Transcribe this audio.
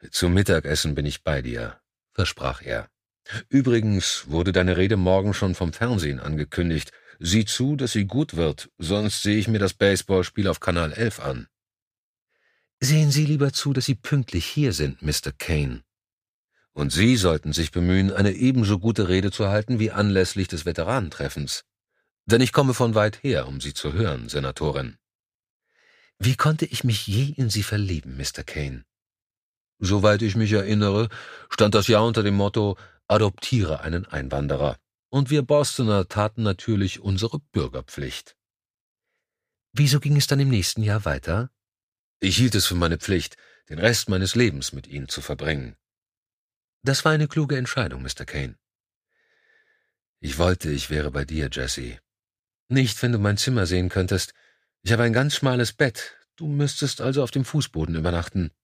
Zum Mittagessen bin ich bei dir, versprach er. Übrigens wurde deine Rede morgen schon vom Fernsehen angekündigt. Sieh zu, dass sie gut wird, sonst sehe ich mir das Baseballspiel auf Kanal 11 an. Sehen Sie lieber zu, dass Sie pünktlich hier sind, Mr. Kane. Und Sie sollten sich bemühen, eine ebenso gute Rede zu halten wie anlässlich des Veteranentreffens. Denn ich komme von weit her, um Sie zu hören, Senatorin. Wie konnte ich mich je in Sie verlieben, Mr. Kane? Soweit ich mich erinnere, stand das Jahr unter dem Motto »Adoptiere einen Einwanderer«. Und wir Bostoner taten natürlich unsere Bürgerpflicht. Wieso ging es dann im nächsten Jahr weiter? Ich hielt es für meine Pflicht, den Rest meines Lebens mit Ihnen zu verbringen. Das war eine kluge Entscheidung, Mr. Kane. Ich wollte, ich wäre bei dir, Jessie. Nicht, wenn du mein Zimmer sehen könntest. Ich habe ein ganz schmales Bett. Du müsstest also auf dem Fußboden übernachten.